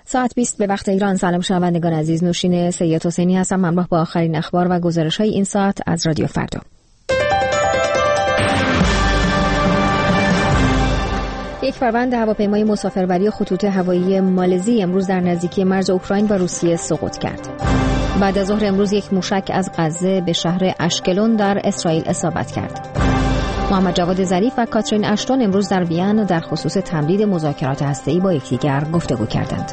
ساعت 20 به وقت ایران. سلام شنوندگان عزیز، نوشین سید حسینی هستم همراه با آخرین اخبار و گزارش‌های این ساعت از رادیو فردا. یک فروند هواپیمای مسافربری خطوط هوایی مالزی امروز در نزدیکی مرز اوکراین و روسیه سقوط کرد. بعد از ظهر امروز یک موشک از غزه به شهر اشکلون در اسرائیل اصابت کرد. محمد جواد ظریف و کاترین اشتون امروز در وین در خصوص تمدید مذاکرات هسته‌ای با یکدیگر گفتگو کردند.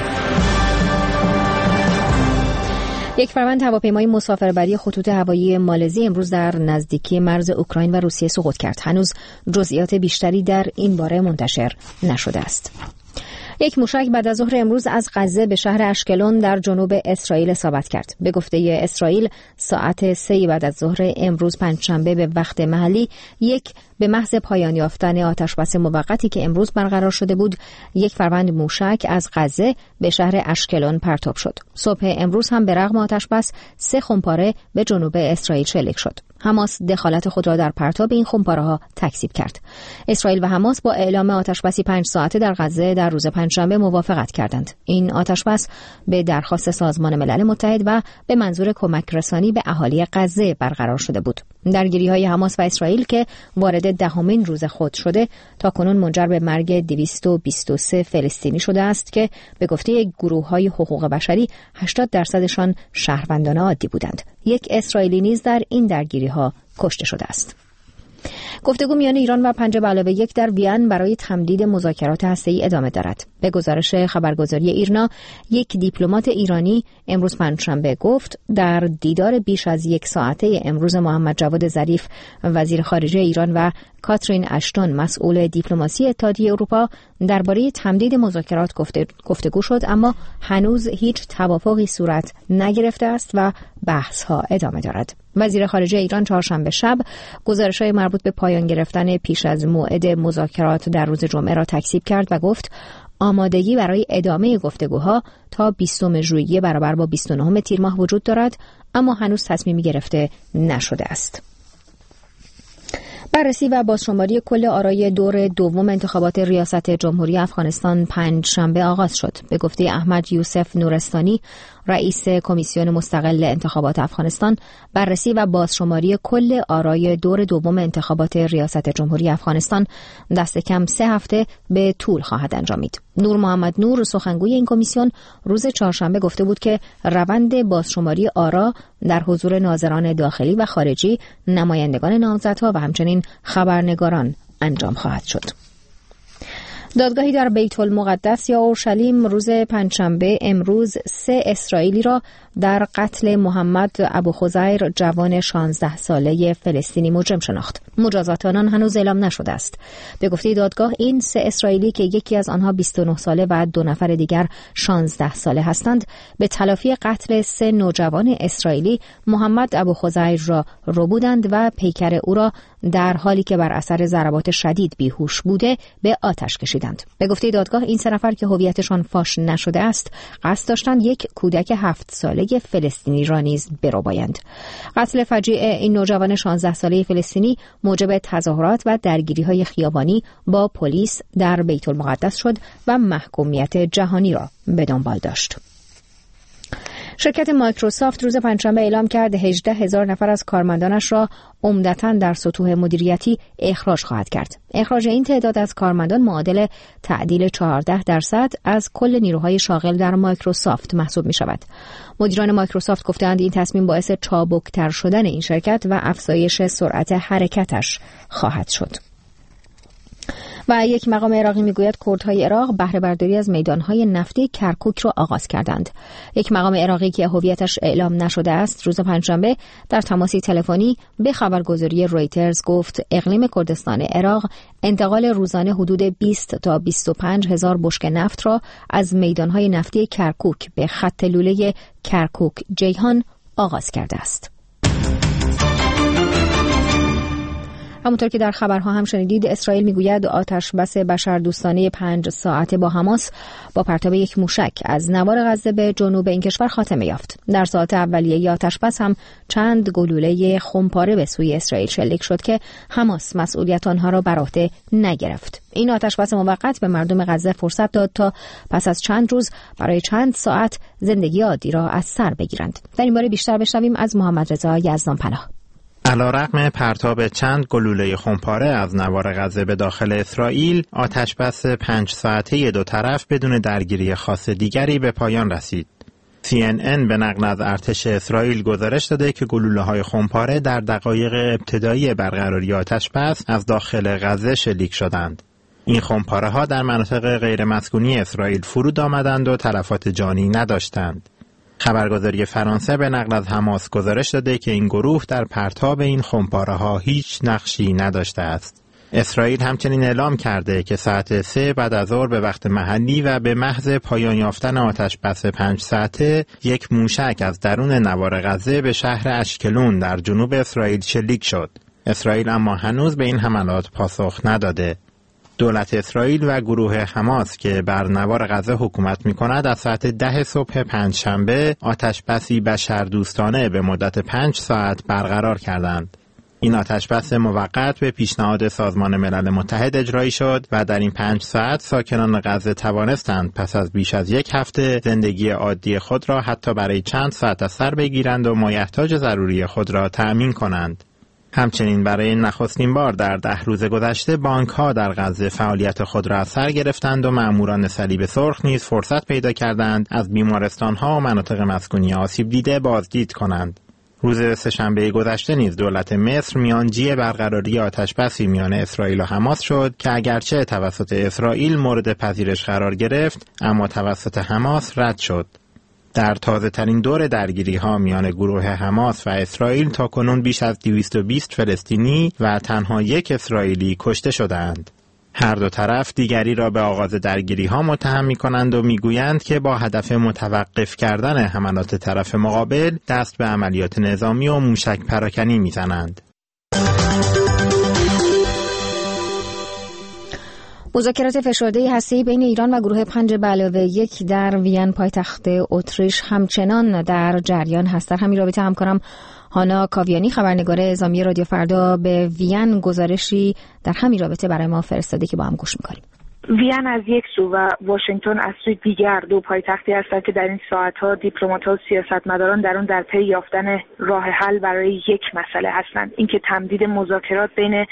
یک فروند هواپیمای مسافربری خطوط هوایی مالزی امروز در نزدیکی مرز اوکراین و روسیه سقوط کرد. هنوز جزئیات بیشتری در این باره منتشر نشده است. یک موشک بعد از ظهر امروز از غزه به شهر اشکلون در جنوب اسرائیل اصابت کرد. به گفته اسرائیل ساعت 3 بعد از ظهر امروز پنجشنبه به وقت محلی به محض پایان یافتن آتشبس موقتی که امروز برقرار شده بود، یک فروند موشک از غزه به شهر اشکلون پرتاب شد. صبح امروز هم به رغم آتشبس 3 خمپاره به جنوب اسرائیل شلیک شد. حماس دخالت خود را در پرتاب این خمپاره‌ها تکذیب کرد. اسرائیل و حماس با اعلام آتشبسی 5 ساعته در غزه در روز پنجشنبه موافقت کردند. این آتشبس به درخواست سازمان ملل متحد و به منظور کمک رسانی به اهالی غزه برقرار شده بود. درگیری‌های حماس و اسرائیل که وارد دهمین روز خود شده تاکنون منجر به مرگ 223 فلسطینی شده است که به گفته گروه‌های حقوق بشری 80% شهروندان عادی بودند. یک اسرائیلی نیز در این درگیری‌ها کشته شده است. گفتگو میان ایران و 5+1 در وین برای تمدید مذاکرات هسته‌ای ادامه دارد. به گزارش خبرگزاری ایرنا، یک دیپلمات ایرانی امروز پنجشنبه گفت در دیدار بیش از 1 ساعته امروز محمد جواد ظریف وزیر خارجه ایران و کاترین اشتون مسئول دیپلماسی اتحادیه اروپا درباره تمدید مذاکرات گفتگو شد، اما هنوز هیچ توافقی صورت نگرفته است و بحث‌ها ادامه دارد. وزیر خارجه ایران چهارشنبه شب گزارش‌های مربوط به پایان گرفتن پیش از موعد مذاکرات در روز جمعه را تکذیب کرد و گفت آمادگی برای ادامه گفتگوها تا 20 ژوئیه برابر با 29 تیر ماه وجود دارد، اما هنوز تصمیمی گرفته نشده است. بررسی و بازشماری کل آرای دور دوم انتخابات ریاست جمهوری افغانستان پنجشنبه آغاز شد. به گفته احمد یوسف نورستانی، رئیس کمیسیون مستقل انتخابات افغانستان، بررسی و بازشماری کل آرای دور دوم انتخابات ریاست جمهوری افغانستان دست کم 3 هفته به طول خواهد انجامید. نور محمد نور، سخنگوی این کمیسیون، روز چهارشنبه گفته بود که روند بازشماری آرا در حضور ناظران داخلی و خارجی، نمایندگان نامزدها و همچنین خبرنگاران انجام خواهد شد. دادگاهی در بیت المقدس یا اورشلیم روز پنجشنبه امروز 3 اسرائیلی را در قتل محمد ابوخضیر جوان 16 ساله فلسطینی مجرم شناخت. مجازات آنان هنوز اعلام نشده است. به گفته دادگاه این 3 اسرائیلی که یکی از آنها 29 ساله و 2 نفر دیگر 16 ساله هستند، به تلافی قتل 3 نوجوان اسرائیلی محمد ابوخضیر را ربودند و پیکر او را در حالی که بر اثر ضربات شدید بیهوش بوده به آتش کشیدند. به گفته دادگاه این 3 نفر که هویتشان فاش نشده است، قصد داشتند یک کودک 7 ساله فلسطینی را نیز بربایند. قتل فجیع این نوجوان 16 ساله فلسطینی موجب تظاهرات و درگیری‌های خیابانی با پلیس در بیت المقدس شد و محکومیت جهانی را به دنبال داشت. شرکت مایکروسافت روز پنجشنبه اعلام کرد 18,000 نفر از کارمندانش را عمدتاً در سطوح مدیریتی اخراج خواهد کرد. اخراج این تعداد از کارمندان معادل تعدیل 14% از کل نیروهای شاغل در مایکروسافت محسوب می شود. مدیران مایکروسافت گفتند این تصمیم باعث چابکتر شدن این شرکت و افزایش سرعت حرکتش خواهد شد. و یک مقام عراقی میگوید کردهای عراق بهره برداری از میدانهای نفتی کرکوک را آغاز کردند. یک مقام عراقی که هویتش اعلام نشده است روز پنجشنبه در تماسی تلفنی به خبرگزاری رویترز گفت اقلیم کردستان عراق انتقال روزانه حدود 20 تا 25 هزار بشکه نفت را از میدانهای نفتی کرکوک به خط لوله کرکوک جیهان آغاز کرده است. همونطور که در خبرها هم شنیدید، اسرائیل میگوید آتشبس بشردوستانه 5 ساعته با حماس با پرتاب یک موشک از نوار غزه به جنوب این کشور خاتمه یافت. در ساعات اولیه آتشبس هم چند گلوله خمپاره به سوی اسرائیل شلیک شد که حماس مسئولیت آنها را بر عهده نگرفت. این آتشبس موقت به مردم غزه فرصت داد تا پس از چند روز برای چند ساعت زندگی عادی را از سر بگیرند. در این باره بیشتر بشنویم از محمد رضا یزدانپناه. علیرغم پرتاب چند گلوله خمپاره از نوار غزه به داخل اسرائیل، آتشبس 5 ساعته دو طرف بدون درگیری خاص دیگری به پایان رسید. CNN به نقل از ارتش اسرائیل گزارش داده که گلوله‌های خمپاره در دقایق ابتدایی برقراری آتشبس از داخل غزه شلیک شدند. این خمپاره‌ها در مناطق غیر مسکونی اسرائیل فرود آمدند و تلفات جانی نداشتند. خبرگزاری فرانسه به نقل از حماس گزارش داده که این گروه در پرتاب این خمپاره‌ها هیچ نقشی نداشته است. اسرائیل همچنین اعلام کرده که ساعت 3 بعد از ظهر به وقت محلی و به محض پایان یافتن آتشبس 5 ساعته یک موشک از درون نوار غزه به شهر اشکلون در جنوب اسرائیل شلیک شد. اسرائیل اما هنوز به این حملات پاسخ نداده. دولت اسرائیل و گروه حماس که بر نوار غزه حکومت می‌کند از ساعت 10 صبح پنجشنبه آتشبسی بشردوستانه به مدت 5 ساعت برقرار کردند. این آتشبس موقت به پیشنهاد سازمان ملل متحد اجرایی شد و در این 5 ساعت ساکنان غزه توانستند پس از بیش از یک هفته زندگی عادی خود را حتی برای چند ساعت از سر بگیرند و مایحتاج ضروری خود را تأمین کنند. همچنین برای نخستین بار در 10 روز گذشته بانک‌ها در غزه فعالیت خود را از سر گرفتند و ماموران صلیب سرخ نیز فرصت پیدا کردند از بیمارستان‌ها و مناطق مسکونی آسیب دیده بازدید کنند. روز سه‌شنبه گذشته نیز دولت مصر میانجی برقراری آتشبسی میان اسرائیل و حماس شد که اگرچه توسط اسرائیل مورد پذیرش قرار گرفت، اما توسط حماس رد شد. در تازه‌ترین دور درگیری‌ها میان گروه حماس و اسرائیل تاکنون بیش از 220 فلسطینی و تنها یک اسرائیلی کشته شدند. هر دو طرف دیگری را به آغاز درگیری‌ها متهم می‌کنند و می‌گویند که با هدف متوقف کردن حملات طرف مقابل دست به عملیات نظامی و موشک پراکنی می‌زنند. مذاکرات فشرده هسته‌ای بین ایران و گروه 5+1 در وین پایتخت اتریش همچنان در جریان هست. در همین رابطه همکارم هانا کاویانی خبرنگار اعزامی رادیو فردا به وین گزارشی در همین رابطه برای ما فرستاده که با هم گوش می‌کنیم. وین از یک سو و واشنگتن از سوی دیگر دو پایتختی هستند که در این ساعت‌ها دیپلمات‌ها و سیاستمداران در آن در پی یافتن راه حل برای یک مسئله هستند، اینکه تمدید مذاکرات بین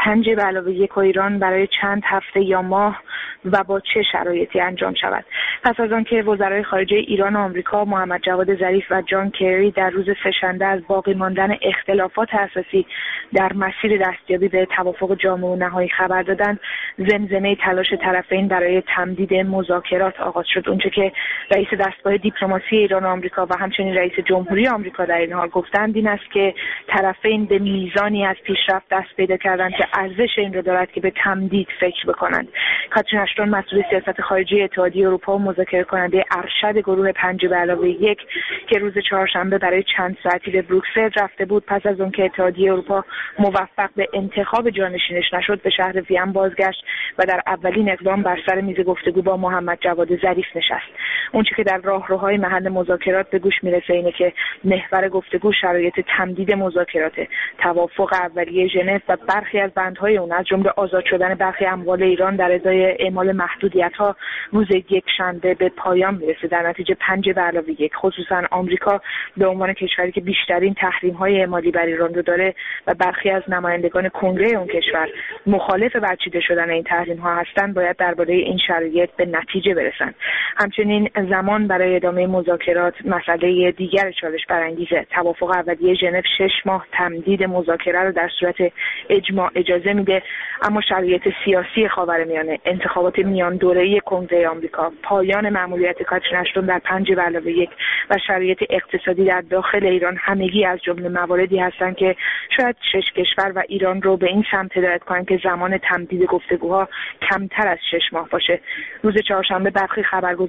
5+1 و ایران برای چند هفته یا ماه و با چه شرایطی انجام شود. پس از آنکه وزرای خارجه ایران و آمریکا محمد جواد ظریف و جان کری در روز سه‌شنبه از باقی ماندن اختلافات اساسی در مسیر دستیابی به توافق جامع و نهایی خبر دادند، زمزمه تلاش طرفین برای تمدید مذاکرات آغاز شد. اونچه که رئیس دستگاه دیپلماسی ایران و آمریکا و همچنین رئیس جمهوری آمریکا در این حال گفتند این است که طرفین به میزانی از پیشرفت دست پیدا کردند که ارزش این را دارد که به تمدید فکر بکنند. کاترین اشتون مسئول سیاست خارجی اتحادیه اروپا و مذاکره کننده ارشد گروه 5+1 که روز چهارشنبه برای چند ساعتی به بروکسل رفته بود، پس از آنکه اتحادیه اروپا موفق به انتخاب جانشینش نشد به شهر وین بازگشت و در اولین اقدام بر سر میز گفتگو با محمد جواد ظریف نشست. اونچه که در راهروهای محل مذاکرات به گوش میرسه اینه که محور گفتگو شرایط تمدید مذاکرات، توافق اولیه ژنو و برخی از بندهای اون از جمله آزاد شدن برخی اموال ایران در ازای اعمال محدودیت‌ها روز یکشنبه به پایان میرسه. در نتیجه 5+1 خصوصا آمریکا به عنوان کشوری که بیشترین تحریم‌های اعمالی بر ایران رو داره و برخی از نمایندگان کنگره اون کشور مخالف برچیده شدن این تحریم‌ها هستند، باید درباره این شرایط به نتیجه برسند. همچنین زمان برای ادامه مذاکرات مسئله دیگر چالش برانگیزه. توافق اولیه ژنو 6 ماه تمدید مذاکره رو در صورت اجماع اجازه میده، اما شرایط سیاسی خاورمیانه، انتخابات میان دوره‌ای کنگره آمریکا، پایان مأموریت کاترین اشتون در 5+1 و شرایط اقتصادی در داخل ایران همگی از جمله مواردی هستند که شاید 6 کشور و ایران رو به این سمت هدایت کنند که زمان تمدید گفتگوها کمتر از 6 ماه باشه. روز چهارشنبه برخی خبرگزاری‌ها ایران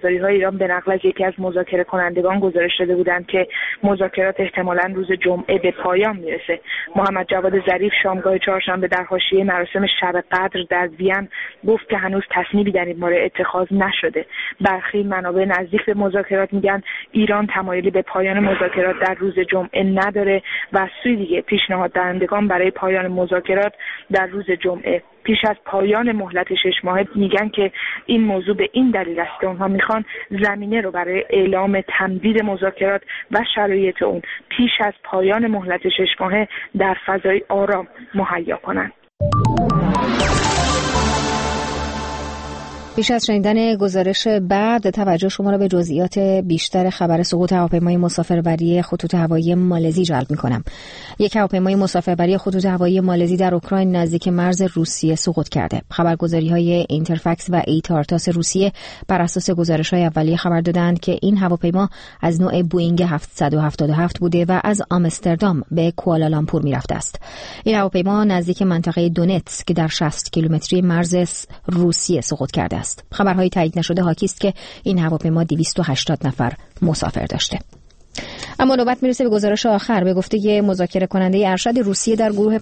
ایران به نقل از یکی از مذاکره کنندگان گزارش داده بودند که مذاکرات احتمالاً روز جمعه به پایان میرسه. محمد جواد ظریف شامگاه چهارشنبه در حاشیه مراسم شب قدر در وین گفت که هنوز تصمیمی در این مورد اتخاذ نشده. برخی منابع نزدیک به مذاکرات میگن ایران تمایلی به پایان مذاکرات در روز جمعه نداره و از سوی دیگه پیشنهاد دهندگان برای پایان مذاکرات در روز جمعه پیش از پایان مهلت 6 ماهه میگن که این موضوع به این دلیل است که اونها میخوان زمینه رو برای اعلام تمدید مذاکرات و شرایط اون پیش از پایان مهلت 6 ماهه در فضای آرام مهیا کنند. پیش از شنیدن گزارش بعد توجه شما را به جزئیات بیشتر خبر سقوط هواپیمای مسافربری خطوط هوایی مالزی جلب می‌کنم. یک هواپیمای مسافربری خطوط هوایی مالزی در اوکراین نزدیک مرز روسیه سقوط کرده. خبرگزاری‌های اینترفکس و ایتارتاس روسیه بر اساس گزارش‌های اولیه خبر دادند که این هواپیما از نوع بوئینگ 777 بوده و از آمستردام به کوالالامپور می‌رفته است. این هواپیما نزدیک منطقه دونتسک که در 60 کیلومتری مرز روسیه سقوط کرده است. خبرهای تایید نشده حاکی است که این هواپیما 280 نفر مسافر داشته. اما نوبت میرسه به گزارش آخر. به گفته مذاکره کننده ارشد روسیه در گروه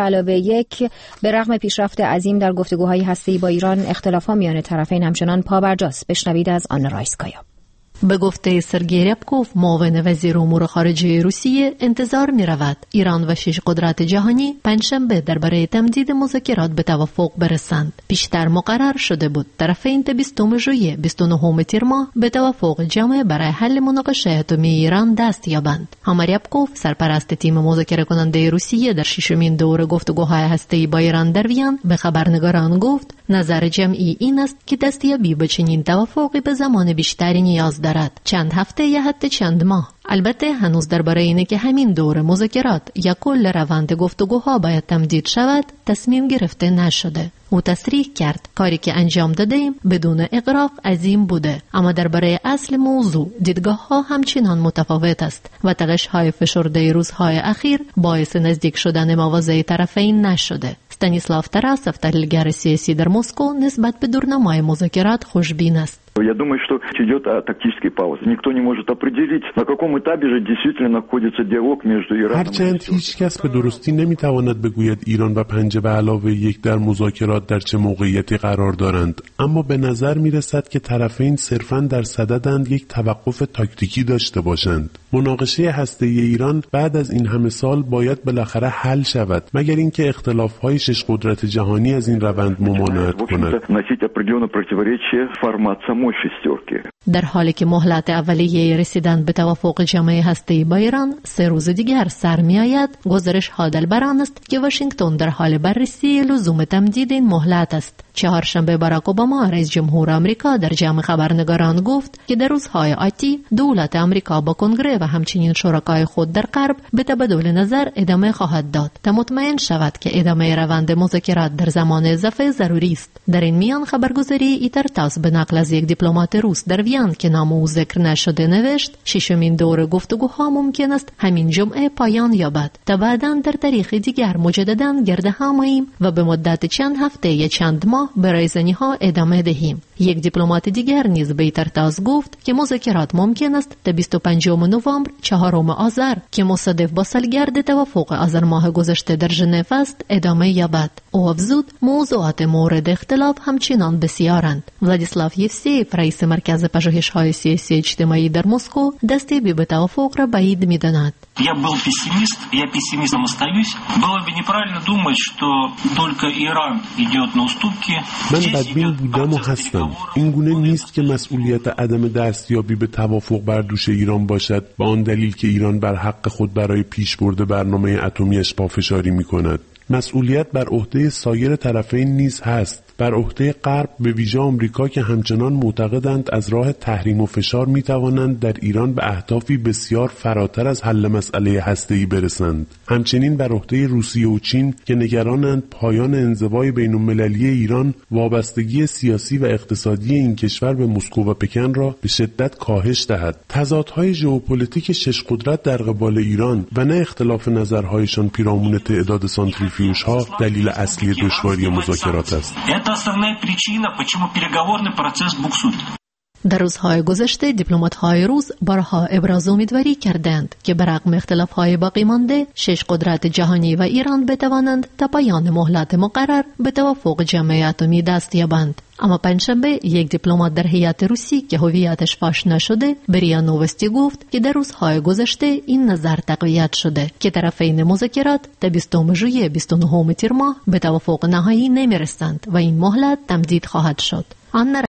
5+1 به رغم پیشرفت عظیم در گفتگوهای هسته‌ای با ایران، اختلافات میان طرفین همچنان پابرجاست. بشنوید از آنا رایسکایا. به گفته سرگئی ربکوف، معاون وزیر امور خارجه روسیه، انتظار می رود ایران و 6 قدرت جهانی پنجشنبه درباره تمدید مذاکرات به توافق برسند. پیشتر مقرر شده بود طرفین تا 20 ژوئیه 29 تیر ماه به توافق جمع برای حل مناقشه اتمی ایران دست یابند. اما ربکوف، سرپرست تیم مذاکره کننده روسیه در 6مین دور گفتگوهای هسته‌ای با ایران در وین، به خبرنگاران گفت نظر جمعی این است که دستیابی به چنین توافقی به زمان بیشتری نیاز دارد، چند هفته یا حتی چند ماه. البته هنوز درباره اینه که همین دور مذاکرات یا کل روند گفتگوها باید تمدید شود تصمیم گرفته نشده. او تصریح کرد کاری که انجام دادیم بدون اغراق عظیم بوده، اما درباره اصل موضوع دیدگاه‌ها همچنان متفاوت است و تلاش‌های فشرده روزهای اخیر باعث نزدیک شدن مواضع طرفین نشده. ستانیسلاو تارасов، تحلیلگر سیاسی در مسکو، نسبت به دورنمای مذاکرات خوشبین است. Я думаю, что идет о тактической паузе. Никто не может определить, на каком этапе же действительно находится диалог между Ираном. هرچند هیچ کس به درستی نمیتواند بگوید ایران و 5+1 در مذاکرات در چه موقعیتی قرار دارند، اما به نظر میرسد که طرفین صرفاً در صددند یک توقف تاکتیکی داشته باشند. مناقشه هسته‌ای ایران بعد از این همه سال باید بالاخره حل شود، مگر اینکه اختلاف‌های 6 قدرت جهانی از این روند ممانعت کند. در حالی که مهلت اولیه رسیدن به توافق جمع هسته‌ای با ایران 3 روز دیگر سر می‌آید، گزارش ها دلبران است که واشنگتن در حال بررسی لزوم تمدید این مهلت است. چهارشنبه باراک اوباما، رئیس جمهور آمریکا، در جمع خبرنگاران گفت که در روزهای آتی دولت آمریکا با کنگره و همچنین شرکای خود در غرب به تبادل نظر ادامه خواهد داد تا مطمئن شود که ادامه روند مذاکرات در زمان اضافه ضروری است. در این میان خبرگزاری ایتارتاس به نقل از یک دیپلمات روس در وین که نام او ذکر نشده نوشت 6مین دور گفتگوها ممکن است همین جمعه پایان یابد تا بعداً در تاریخ دیگر مجدداً گرد هم آییم و به مدت چند هفته یا چند ماه به رایزنی‌ها ادامه دهیم. یک دیپلمات دیگر نیز به ایتارتاس گفت که مذاکرات ممکن است تا 25 نوامبر 4 آذر که مصادف با سالگرد توافق آذر ماه گذشته در ژنو است ادامه یابد. او افزود موضوعات مورد اختلاف همچنان بسیارند. ولادیسلاو یفسیف، رئیس مرکز پژوهش‌های سیاسی اجتماعی در مسکو، دستیابی به توافق را بعید می‌داند. Я был пессимист, я пессимистом остаюсь. Было бы неправильно думать, что только Иран идет на уступки. من بدبین بودم و هستم. این گونه نیست که مسئولیت عدم دستیابی به توافق بر دوش ایران باشد، با آن دلیل که ایران بر حق خود برای پیشبرد برنامه اتمیش پافشاری می‌کند. مسئولیت بر عهده سایر طرفین نیز هست، بر عهده غرب به ویژه آمریکا که همچنان معتقدند از راه تحریم و فشار می‌توانند در ایران به اهدافی بسیار فراتر از حل مسئله هسته‌ای برسند. همچنین بر عهده روسیه و چین که نگرانند پایان انزوای بین‌المللی ایران وابستگی سیاسی و اقتصادی این کشور به مسکو و پکن را به شدت کاهش دهد. تضادهای ژئوپلیتیک 6 قدرت در قبال ایران و نه اختلاف نظرهایشان پیرامون تعداد سانتریفیوژها دلیل اصلی دشواری مذاکرات است. Это основная причина, почему переговорный процесс буксует. در روزهای گذشته دیپلمات‌های روس بارها ابراز امیدواری کردند که برغم اختلاف‌های باقی مانده 6 قدرت جهانی و ایران بتوانند تا پایان مهلت مقرر به توافق جامعه اتمی دست یابند. اما پنجشنبه یک دیپلمات در هیئت روسی که هویتش فاش نشده به ریا نووستی گفت که در روزهای گذشته این نظر تقویت شده که طرفین مذاکرات تا 20 ژوئیه 29 تیر ماه به توافق نهایی نمی‌رسند و این مهلت تمدید خواهد شد.